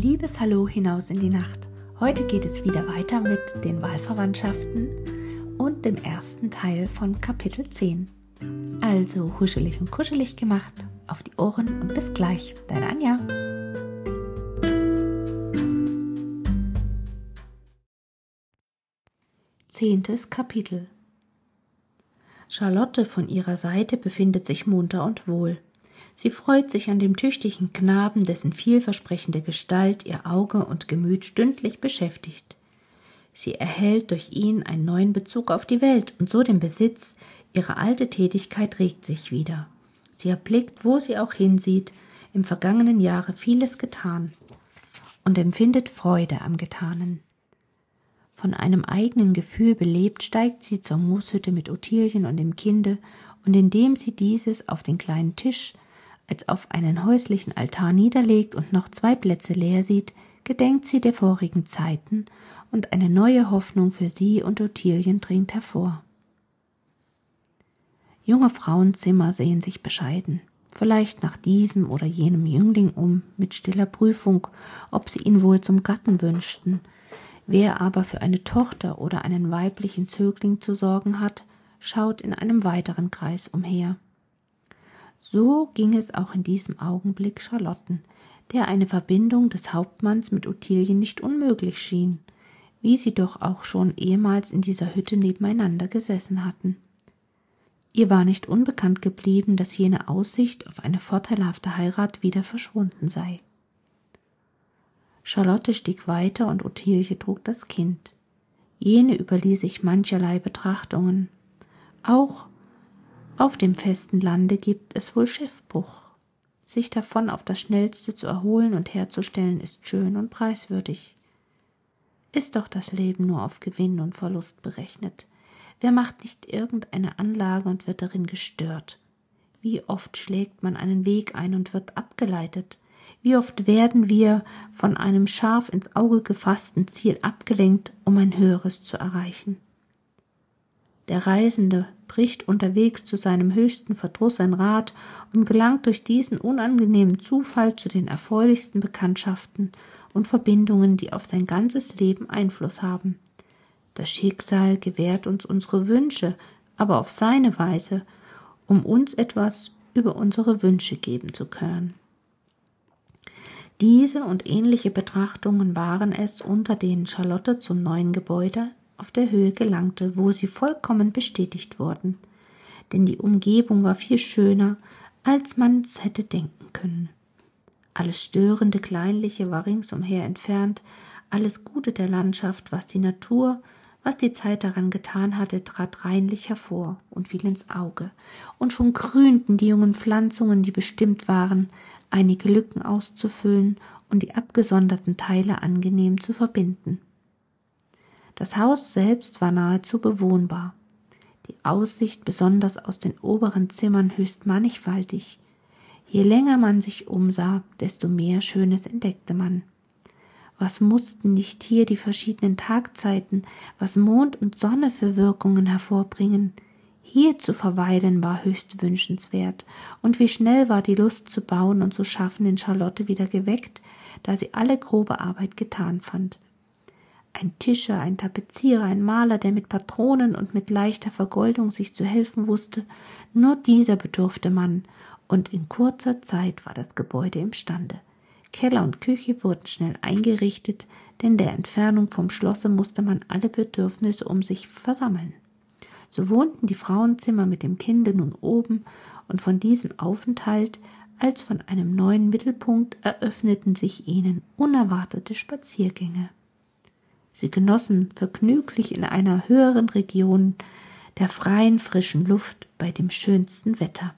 liebes Hallo hinaus in die Nacht. Heute geht es wieder weiter mit den Wahlverwandtschaften und dem ersten Teil von Kapitel 10. Also huschelig und kuschelig gemacht, auf die Ohren und bis gleich, deine Anja. Zehntes Kapitel. Charlotte von ihrer Seite befindet sich munter und wohl. Sie freut sich an dem tüchtigen Knaben, dessen vielversprechende Gestalt ihr Auge und Gemüt stündlich beschäftigt. Sie erhält durch ihn einen neuen Bezug auf die Welt und so den Besitz, ihre alte Tätigkeit regt sich wieder. Sie erblickt, wo sie auch hinsieht, im vergangenen Jahre vieles getan und empfindet Freude am Getanen. Von einem eigenen Gefühl belebt, steigt sie zur Mooshütte mit Ottilien und dem Kinde, und indem sie dieses auf den kleinen Tisch als auf einen häuslichen Altar niederlegt und noch 2 Plätze leer sieht, gedenkt sie der vorigen Zeiten, und eine neue Hoffnung für sie und Ottilien dringt hervor. Junge Frauenzimmer sehen sich bescheiden, vielleicht nach diesem oder jenem Jüngling um, mit stiller Prüfung, ob sie ihn wohl zum Gatten wünschten. Wer aber für eine Tochter oder einen weiblichen Zögling zu sorgen hat, schaut in einem weiteren Kreis umher. So ging es auch in diesem Augenblick Charlotten, der eine Verbindung des Hauptmanns mit Ottilien nicht unmöglich schien, wie sie doch auch schon ehemals in dieser Hütte nebeneinander gesessen hatten. Ihr war nicht unbekannt geblieben, dass jene Aussicht auf eine vorteilhafte Heirat wieder verschwunden sei. Charlotte stieg weiter und Ottilie trug das Kind. Jene überließ sich mancherlei Betrachtungen. Auch auf dem festen Lande gibt es wohl Schiffbruch. Sich davon auf das Schnellste zu erholen und herzustellen, ist schön und preiswürdig. Ist doch das Leben nur auf Gewinn und Verlust berechnet. Wer macht nicht irgendeine Anlage und wird darin gestört? Wie oft schlägt man einen Weg ein und wird abgeleitet? Wie oft werden wir von einem scharf ins Auge gefassten Ziel abgelenkt, um ein höheres zu erreichen? Der Reisende bricht unterwegs zu seinem höchsten Verdruss ein Rad und gelangt durch diesen unangenehmen Zufall zu den erfreulichsten Bekanntschaften und Verbindungen, die auf sein ganzes Leben Einfluss haben. Das Schicksal gewährt uns unsere Wünsche, aber auf seine Weise, um uns etwas über unsere Wünsche geben zu können. Diese und ähnliche Betrachtungen waren es, unter denen Charlotte zum neuen Gebäude auf der Höhe gelangte, wo sie vollkommen bestätigt wurden, denn die Umgebung war viel schöner, als man es hätte denken können. Alles störende, kleinliche war ringsumher entfernt, alles Gute der Landschaft, was die Natur, was die Zeit daran getan hatte, trat reinlich hervor und fiel ins Auge, und schon grünten die jungen Pflanzungen, die bestimmt waren, einige Lücken auszufüllen und die abgesonderten Teile angenehm zu verbinden. Das Haus selbst war nahezu bewohnbar, die Aussicht besonders aus den oberen Zimmern höchst mannigfaltig. Je länger man sich umsah, desto mehr Schönes entdeckte man. Was mussten nicht hier die verschiedenen Tagzeiten, was Mond und Sonne für Wirkungen hervorbringen? Hier zu verweilen war höchst wünschenswert, und wie schnell war die Lust zu bauen und zu schaffen in Charlotte wieder geweckt, da sie alle grobe Arbeit getan fand. Ein Tischer, ein Tapezierer, ein Maler, der mit Patronen und mit leichter Vergoldung sich zu helfen wusste, nur dieser bedurfte man, und in kurzer Zeit war das Gebäude imstande. Keller und Küche wurden schnell eingerichtet, denn der Entfernung vom Schlosse musste man alle Bedürfnisse um sich versammeln. So wohnten die Frauenzimmer mit dem Kinde nun oben, und von diesem Aufenthalt als von einem neuen Mittelpunkt eröffneten sich ihnen unerwartete Spaziergänge. Sie genossen vergnüglich in einer höheren Region der freien, frischen Luft bei dem schönsten Wetter.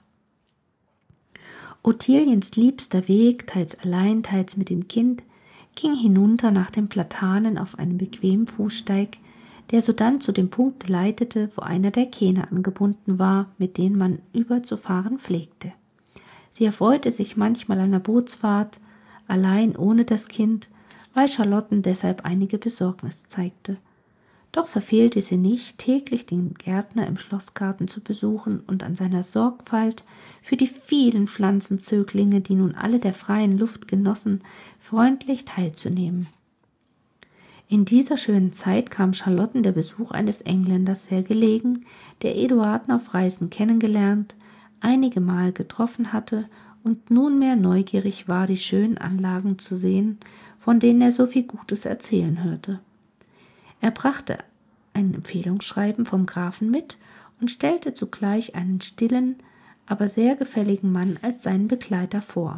Ottiliens liebster Weg, teils allein, teils mit dem Kind, ging hinunter nach den Platanen auf einem bequemen Fußsteig, der sodann zu dem Punkt leitete, wo einer der Kähne angebunden war, mit denen man überzufahren pflegte. Sie erfreute sich manchmal einer Bootsfahrt, allein ohne das Kind, weil Charlotten deshalb einige Besorgnis zeigte. Doch verfehlte sie nicht, täglich den Gärtner im Schlossgarten zu besuchen und an seiner Sorgfalt für die vielen Pflanzenzöglinge, die nun alle der freien Luft genossen, freundlich teilzunehmen. In dieser schönen Zeit kam Charlotten der Besuch eines Engländers sehr gelegen, der Eduarden auf Reisen kennengelernt, einige Mal getroffen hatte und nunmehr neugierig war, die schönen Anlagen zu sehen, von denen er so viel Gutes erzählen hörte. Er brachte ein Empfehlungsschreiben vom Grafen mit und stellte zugleich einen stillen, aber sehr gefälligen Mann als seinen Begleiter vor.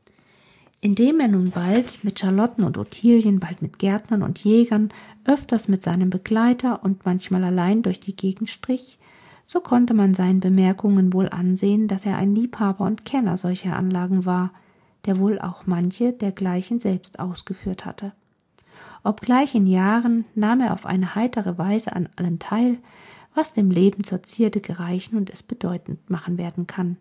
Indem er nun bald mit Charlotten und Ottilien, bald mit Gärtnern und Jägern, öfters mit seinem Begleiter und manchmal allein durch die Gegend strich, so konnte man seinen Bemerkungen wohl ansehen, dass er ein Liebhaber und Kenner solcher Anlagen war, der wohl auch manche dergleichen selbst ausgeführt hatte. Obgleich in Jahren nahm er auf eine heitere Weise an allem teil, was dem Leben zur Zierde gereichen und es bedeutend machen werden kann.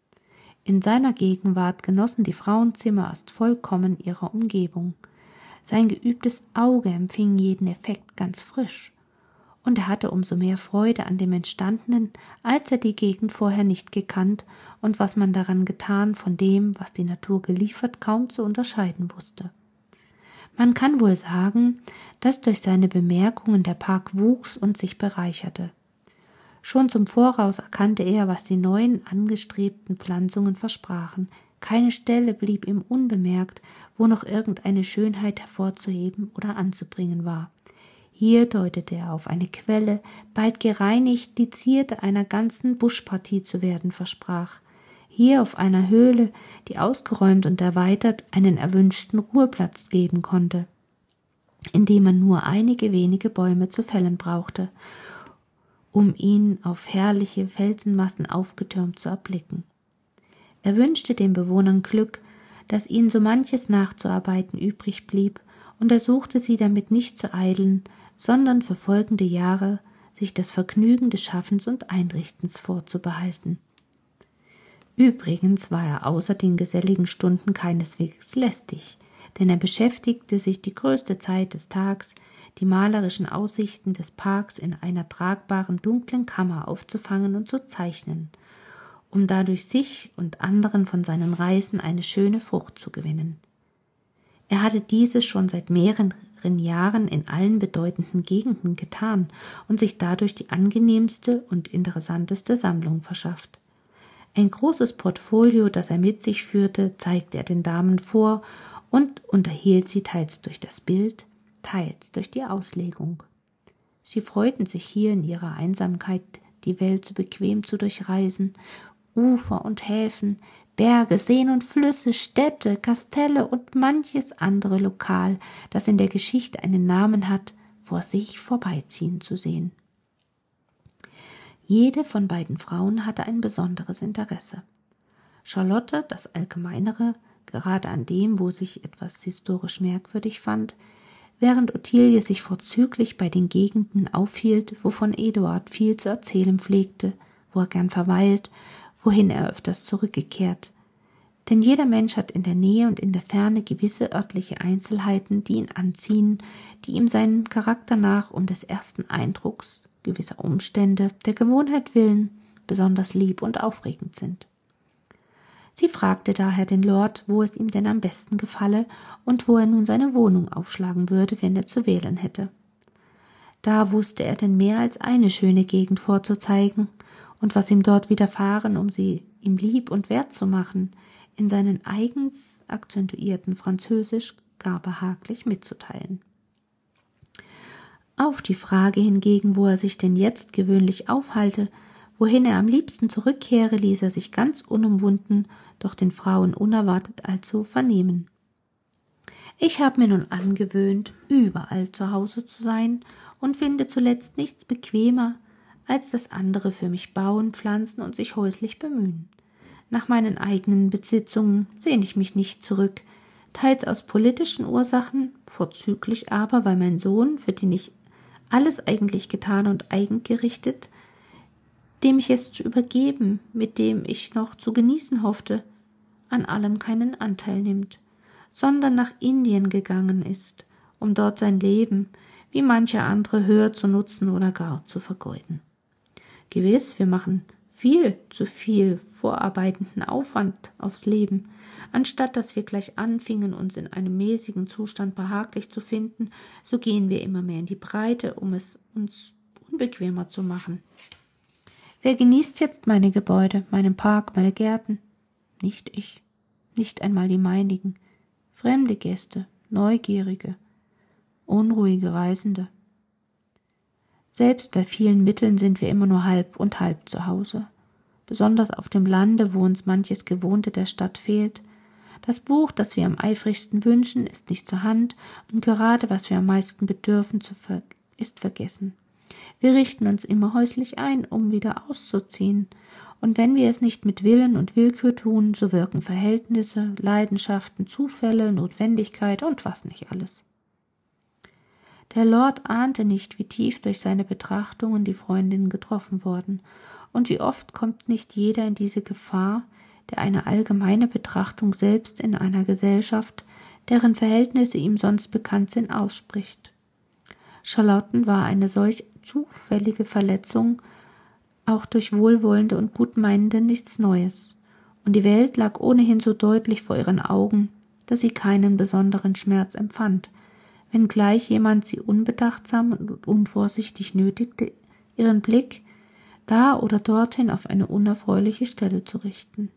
In seiner Gegenwart genossen die Frauenzimmer erst vollkommen ihrer Umgebung. Sein geübtes Auge empfing jeden Effekt ganz frisch, und er hatte umso mehr Freude an dem Entstandenen, als er die Gegend vorher nicht gekannt und was man daran getan von dem, was die Natur geliefert, kaum zu unterscheiden wusste. Man kann wohl sagen, dass durch seine Bemerkungen der Park wuchs und sich bereicherte. Schon zum Voraus erkannte er, was die neuen angestrebten Pflanzungen versprachen. Keine Stelle blieb ihm unbemerkt, wo noch irgendeine Schönheit hervorzuheben oder anzubringen war. Hier deutete er auf eine Quelle, bald gereinigt, die Zierde einer ganzen Buschpartie zu werden versprach. Hier auf einer Höhle, die ausgeräumt und erweitert einen erwünschten Ruheplatz geben konnte, indem man nur einige wenige Bäume zu fällen brauchte, um ihn auf herrliche Felsenmassen aufgetürmt zu erblicken. Er wünschte den Bewohnern Glück, dass ihnen so manches nachzuarbeiten übrig blieb, und ersuchte sie damit nicht zu eilen, sondern für folgende Jahre sich das Vergnügen des Schaffens und Einrichtens vorzubehalten. Übrigens war er außer den geselligen Stunden keineswegs lästig, denn er beschäftigte sich die größte Zeit des Tags, die malerischen Aussichten des Parks in einer tragbaren dunklen Kammer aufzufangen und zu zeichnen, um dadurch sich und anderen von seinen Reisen eine schöne Frucht zu gewinnen. Er hatte dieses schon seit mehreren Jahren in allen bedeutenden Gegenden getan und sich dadurch die angenehmste und interessanteste Sammlung verschafft. Ein großes Portfolio, das er mit sich führte, zeigte er den Damen vor und unterhielt sie teils durch das Bild, teils durch die Auslegung. Sie freuten sich hier in ihrer Einsamkeit, die Welt so bequem zu durchreisen, Ufer und Häfen, Berge, Seen und Flüsse, Städte, Kastelle und manches andere Lokal, das in der Geschichte einen Namen hat, vor sich vorbeiziehen zu sehen. Jede von beiden Frauen hatte ein besonderes Interesse. Charlotte, das Allgemeinere, gerade an dem, wo sich etwas historisch merkwürdig fand, während Ottilie sich vorzüglich bei den Gegenden aufhielt, wovon Eduard viel zu erzählen pflegte, wo er gern verweilt, wohin er öfters zurückgekehrt. Denn jeder Mensch hat in der Nähe und in der Ferne gewisse örtliche Einzelheiten, die ihn anziehen, die ihm seinen Charakter nach um des ersten Eindrucks, gewisser Umstände, der Gewohnheit willen, besonders lieb und aufregend sind. Sie fragte daher den Lord, wo es ihm denn am besten gefalle und wo er nun seine Wohnung aufschlagen würde, wenn er zu wählen hätte. Da wusste er denn mehr als eine schöne Gegend vorzuzeigen und was ihm dort widerfahren, um sie ihm lieb und wert zu machen, in seinen eigens akzentuierten Französisch gar behaglich mitzuteilen. Auf die Frage hingegen, wo er sich denn jetzt gewöhnlich aufhalte, wohin er am liebsten zurückkehre, ließ er sich ganz unumwunden, doch den Frauen unerwartet also vernehmen. Ich habe mir nun angewöhnt, überall zu Hause zu sein und finde zuletzt nichts bequemer, als dass andere für mich bauen, pflanzen und sich häuslich bemühen. Nach meinen eigenen Besitzungen sehne ich mich nicht zurück, teils aus politischen Ursachen, vorzüglich aber, weil mein Sohn, für den ich alles eigentlich getan und eigengerichtet, dem ich es zu übergeben, mit dem ich noch zu genießen hoffte, an allem keinen Anteil nimmt, sondern nach Indien gegangen ist, um dort sein Leben, wie manche andere höher zu nutzen oder gar zu vergeuden. Gewiss, wir machen viel zu viel vorarbeitenden Aufwand aufs Leben, anstatt dass wir gleich anfingen, uns in einem mäßigen Zustand behaglich zu finden, so gehen wir immer mehr in die Breite, um es uns unbequemer zu machen. Wer genießt jetzt meine Gebäude, meinen Park, meine Gärten? Nicht ich, nicht einmal die meinigen, fremde Gäste, Neugierige, unruhige Reisende. Selbst bei vielen Mitteln sind wir immer nur halb und halb zu Hause. Besonders auf dem Lande, wo uns manches Gewohnte der Stadt fehlt. Das Buch, das wir am eifrigsten wünschen, ist nicht zur Hand, und gerade was wir am meisten bedürfen, ist vergessen. Wir richten uns immer häuslich ein, um wieder auszuziehen. Und wenn wir es nicht mit Willen und Willkür tun, so wirken Verhältnisse, Leidenschaften, Zufälle, Notwendigkeit und was nicht alles. Der Lord ahnte nicht, wie tief durch seine Betrachtungen die Freundinnen getroffen wurden, und wie oft kommt nicht jeder in diese Gefahr, der eine allgemeine Betrachtung selbst in einer Gesellschaft, deren Verhältnisse ihm sonst bekannt sind, ausspricht. Charlotten war eine solch zufällige Verletzung, auch durch Wohlwollende und Gutmeinende nichts Neues, und die Welt lag ohnehin so deutlich vor ihren Augen, dass sie keinen besonderen Schmerz empfand, wenngleich jemand sie unbedachtsam und unvorsichtig nötigte, ihren Blick da oder dorthin auf eine unerfreuliche Stelle zu richten.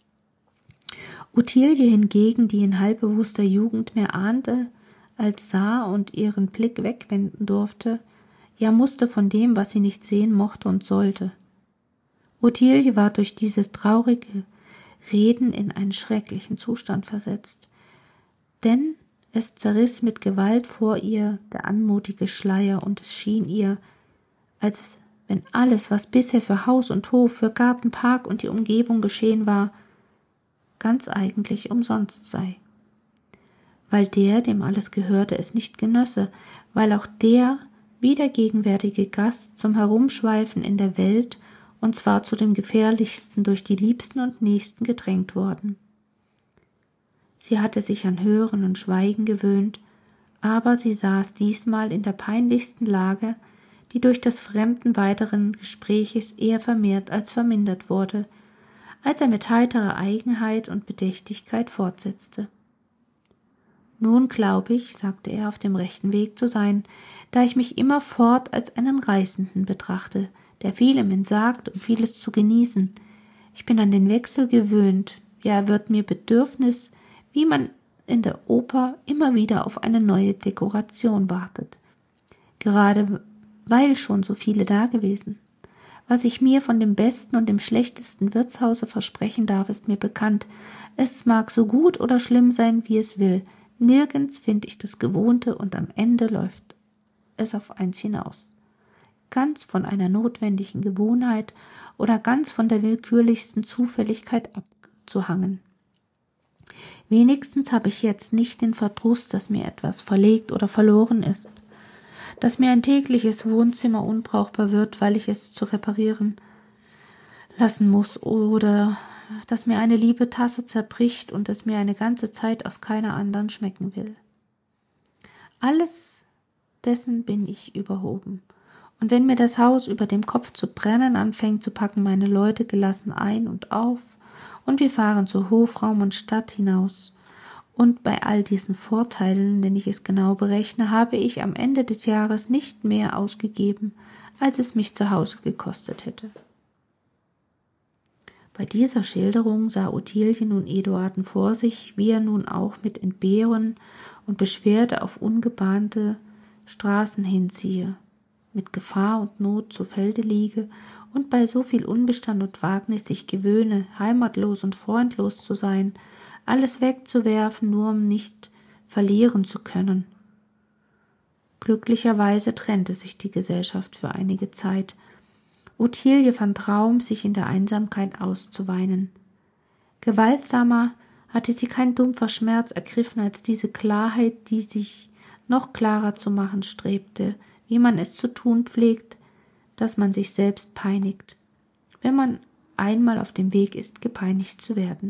Ottilie hingegen, die in halbbewusster Jugend mehr ahnte als sah und ihren Blick wegwenden durfte, ja musste von dem, was sie nicht sehen mochte und sollte. Ottilie war durch dieses traurige Reden in einen schrecklichen Zustand versetzt, denn es zerriss mit Gewalt vor ihr der anmutige Schleier, und es schien ihr, als wenn alles, was bisher für Haus und Hof, für Garten, Park und die Umgebung geschehen war, ganz eigentlich umsonst sei. Weil der, dem alles gehörte, es nicht genösse, weil auch der, wie der gegenwärtige Gast, zum Herumschweifen in der Welt, und zwar zu dem gefährlichsten, durch die Liebsten und Nächsten gedrängt worden. Sie hatte sich an Hören und Schweigen gewöhnt, aber sie saß diesmal in der peinlichsten Lage, die durch das Fremden weiteren Gespräches eher vermehrt als vermindert wurde, als er mit heiterer Eigenheit und Bedächtigkeit fortsetzte. »Nun glaube ich«, sagte er, »auf dem rechten Weg zu sein, da ich mich immerfort als einen Reisenden betrachte, der vielem entsagt, um vieles zu genießen. Ich bin an den Wechsel gewöhnt, ja, er wird mir Bedürfnis, wie man in der Oper immer wieder auf eine neue Dekoration wartet. Gerade weil schon so viele dagewesen. Was ich mir von dem besten und dem schlechtesten Wirtshause versprechen darf, ist mir bekannt. Es mag so gut oder schlimm sein, wie es will. Nirgends finde ich das Gewohnte, und am Ende läuft es auf eins hinaus. Ganz von einer notwendigen Gewohnheit oder ganz von der willkürlichsten Zufälligkeit abzuhangen. Wenigstens habe ich jetzt nicht den Verdruss, dass mir etwas verlegt oder verloren ist, dass mir ein tägliches Wohnzimmer unbrauchbar wird, weil ich es zu reparieren lassen muss, oder dass mir eine liebe Tasse zerbricht und es mir eine ganze Zeit aus keiner anderen schmecken will. Alles dessen bin ich überhoben. Und wenn mir das Haus über dem Kopf zu brennen anfängt, so packen meine Leute gelassen ein und auf, und wir fahren zu Hofraum und Stadt hinaus. Und bei all diesen Vorteilen, wenn ich es genau berechne, habe ich am Ende des Jahres nicht mehr ausgegeben, als es mich zu Hause gekostet hätte. Bei dieser Schilderung sah Ottilie nun Eduarden vor sich, wie er nun auch mit Entbehren und Beschwerde auf ungebahnte Straßen hinziehe, mit Gefahr und Not zu Felde liege und bei so viel Unbestand und Wagnis sich gewöhne, heimatlos und freundlos zu sein, alles wegzuwerfen, nur um nicht verlieren zu können. Glücklicherweise trennte sich die Gesellschaft für einige Zeit. Ottilie fand Raum, sich in der Einsamkeit auszuweinen. Gewaltsamer hatte sie kein dumpfer Schmerz ergriffen als diese Klarheit, die sich noch klarer zu machen strebte, wie man es zu tun pflegt, dass man sich selbst peinigt, wenn man einmal auf dem Weg ist, gepeinigt zu werden.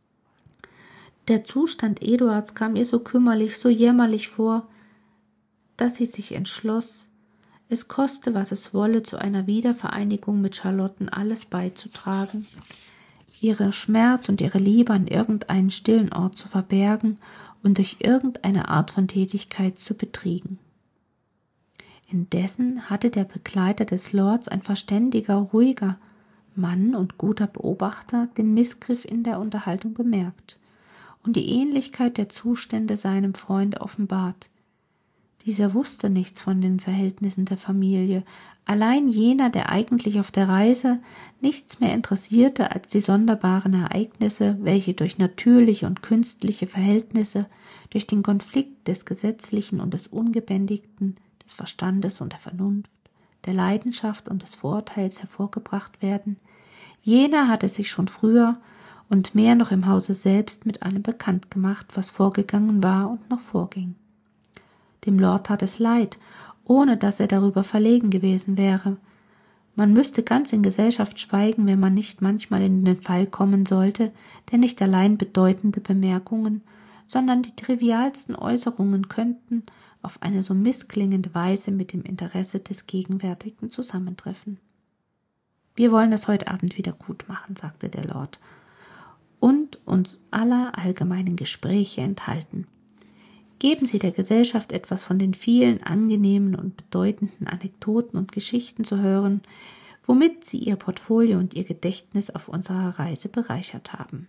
Der Zustand Eduards kam ihr so kümmerlich, so jämmerlich vor, dass sie sich entschloss, es koste, was es wolle, zu einer Wiedervereinigung mit Charlotten alles beizutragen, ihre Schmerz und ihre Liebe an irgendeinen stillen Ort zu verbergen und durch irgendeine Art von Tätigkeit zu betriegen. Indessen hatte der Begleiter des Lords, ein verständiger, ruhiger Mann und guter Beobachter, den Missgriff in der Unterhaltung bemerkt und die Ähnlichkeit der Zustände seinem Freund offenbart. Dieser wusste nichts von den Verhältnissen der Familie, allein jener, der eigentlich auf der Reise nichts mehr interessierte als die sonderbaren Ereignisse, welche durch natürliche und künstliche Verhältnisse, durch den Konflikt des Gesetzlichen und des Ungebändigten, des Verstandes und der Vernunft, der Leidenschaft und des Vorurteils hervorgebracht werden. Jener hatte sich schon früher und mehr noch im Hause selbst mit allem bekannt gemacht, was vorgegangen war und noch vorging. Dem Lord tat es leid, ohne dass er darüber verlegen gewesen wäre. Man müsste ganz in Gesellschaft schweigen, wenn man nicht manchmal in den Fall kommen sollte, der nicht allein bedeutende Bemerkungen, sondern die trivialsten Äußerungen könnten auf eine so missklingende Weise mit dem Interesse des Gegenwärtigen zusammentreffen. »Wir wollen es heute Abend wieder gut machen«, sagte der Lord, »und uns aller allgemeinen Gespräche enthalten. Geben Sie der Gesellschaft etwas von den vielen angenehmen und bedeutenden Anekdoten und Geschichten zu hören, womit Sie Ihr Portfolio und Ihr Gedächtnis auf unserer Reise bereichert haben.«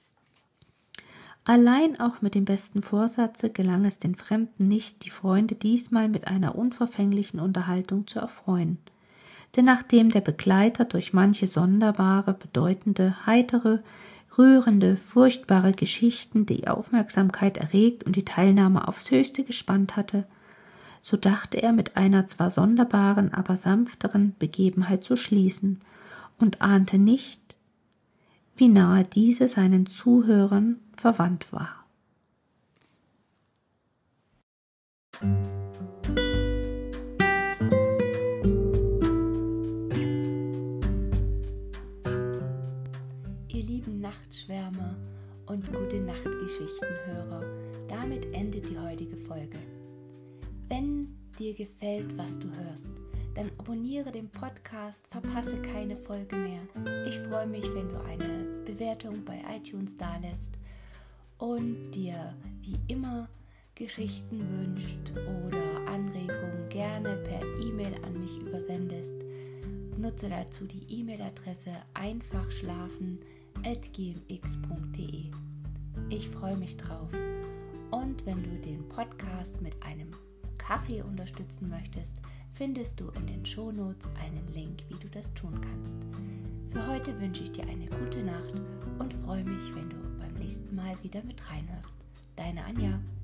Allein auch mit dem besten Vorsatze gelang es den Fremden nicht, die Freunde diesmal mit einer unverfänglichen Unterhaltung zu erfreuen. Denn nachdem der Begleiter durch manche sonderbare, bedeutende, heitere, rührende, furchtbare Geschichten die Aufmerksamkeit erregt und die Teilnahme aufs Höchste gespannt hatte, so dachte er mit einer zwar sonderbaren, aber sanfteren Begebenheit zu schließen und ahnte nicht, wie nahe diese seinen Zuhörern verwandt war. Ihr lieben Nachtschwärmer und Gute-Nacht-Geschichtenhörer, damit endet die heutige Folge. Wenn dir gefällt, was du hörst, dann abonniere den Podcast, verpasse keine Folge mehr. Ich freue mich, wenn du eine Bewertung bei iTunes dalässt und dir wie immer Geschichten wünscht oder Anregungen gerne per E-Mail an mich übersendest. Nutze dazu die E-Mail-Adresse einfachschlafen@gmx.de. Ich freue mich drauf. Und wenn du den Podcast mit einem Kaffee unterstützen möchtest, findest du in den Shownotes einen Link, wie du das tun kannst. Für heute wünsche ich dir eine gute Nacht und freue mich, wenn du beim nächsten Mal wieder mit reinhörst. Deine Anja.